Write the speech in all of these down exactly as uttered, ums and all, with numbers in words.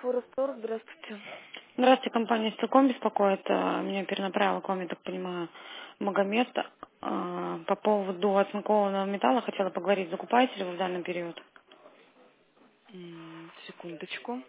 Форестор, здравствуйте. Здравствуйте, компания «Стилком» беспокоит. А, Меня перенаправил к вам, я так понимаю, Магомед. А, По поводу оцинкованного металла хотела поговорить, закупаете ли вы в данный период? М, Секундочку.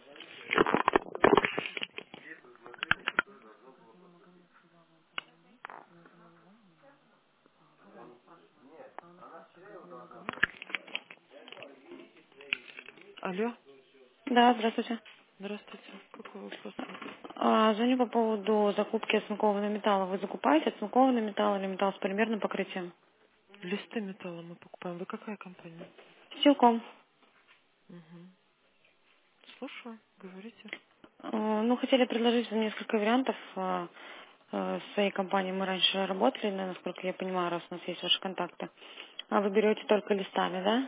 Алло, Да, здравствуйте. здравствуйте. Какой вопрос? А, Звоню по поводу закупки оцинкованного металла. Вы закупаете оцинкованный металл или металл с полимерным покрытием? Листы металла мы покупаем. Вы какая компания? «Стилком». Угу. Слушаю, говорите. А, Ну, хотели предложить вам несколько вариантов. А, а, С своей компанией мы раньше работали, да, насколько я понимаю, раз у нас есть ваши контакты. А вы берете только листами, да?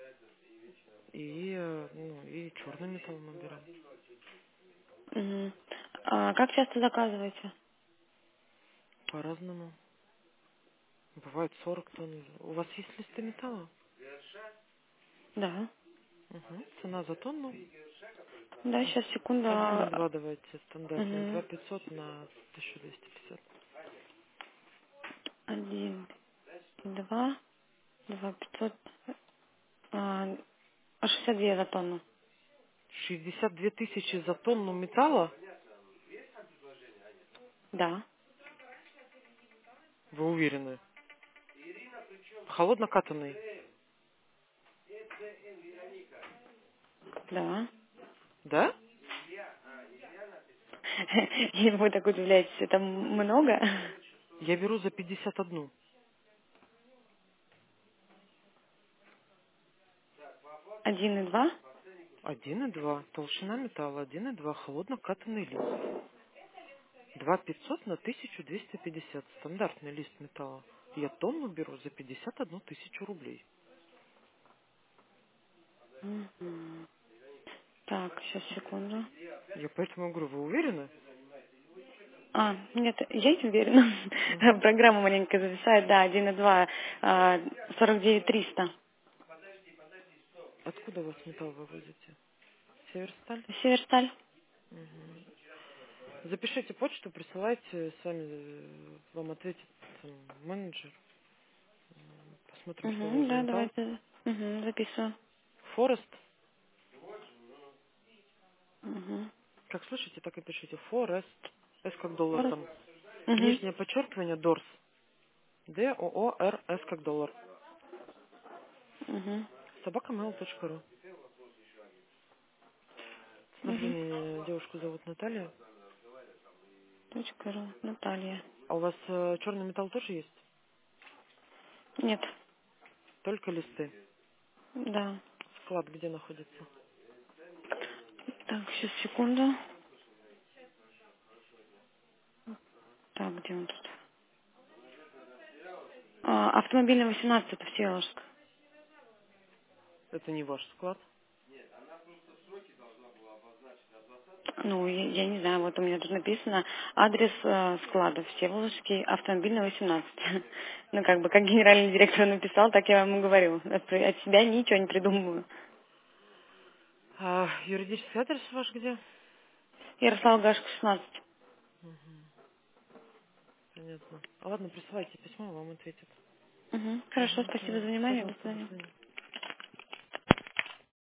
И, э, ну, и черный металл мы берем. Мгм. А как часто заказываете? По-разному. Бывает сорок тонн. У вас есть листы металла? Да. Угу. Цена за тонну. Да, сейчас, секунду. Один и А, два давайте стандартный. Мгм. Два пятьсот на тысячу двести пятьдесят. Один, два, два пятьсот, а, а шестьдесят две за тонну. Шестьдесят две тысячи за тонну металла? Да, Вы уверены? Холоднокатанный? да. Да? И вы так удивляетесь, это много? Я беру за пятьдесят один. Один и два? Один и два. Толщина металла. Один и два. Холоднокатанный лист. Два пятьсот на тысячу двести пятьдесят. Стандартный лист металла. Я тонну беру за пятьдесят одну тысячу рублей. Мгм. Так, сейчас, секунду. Я поэтому говорю, вы уверены? А, нет, я не уверена. Угу. Программа маленько зависает, да, один и два, а, сорок девять триста. Откуда у вас металл вывозите? Северсталь? Северсталь. Угу. Запишите почту, присылайте, с вами э, вам ответит там, менеджер. Посмотрю, что у вас Угу, за да, металл. давайте. Угу, записываю. Форест. Угу. Как слышите, так и пишите. Форест. С как доллар там. Угу. Нижнее подчеркивание Дорс. Д О О Р С как доллар. Угу. собака мейл точка ру. С Угу. набвения девушку зовут Наталья. Точка ру. Наталья. А у вас э, черный металл тоже есть? Нет. Только листы. Да. Склад где находится? Так, сейчас, секунду. Так, где он тут? А, автомобильный восемнадцать, это Всеволожск. Это не ваш склад. Ну, я, я не знаю, вот у меня тут написано адрес э, склада Всеволожский, автомобильный восемнадцать. Ну, как бы, как генеральный директор написал, так я вам и говорю. От, от себя ничего не придумываю. А юридический адрес ваш где? Ярослав Гашка, шестнадцать. Угу, понятно. А ладно, присылайте письмо, вам ответят. Угу. Хорошо, Угу, спасибо за все. внимание, до Пожалуйста, до свидания. свидания.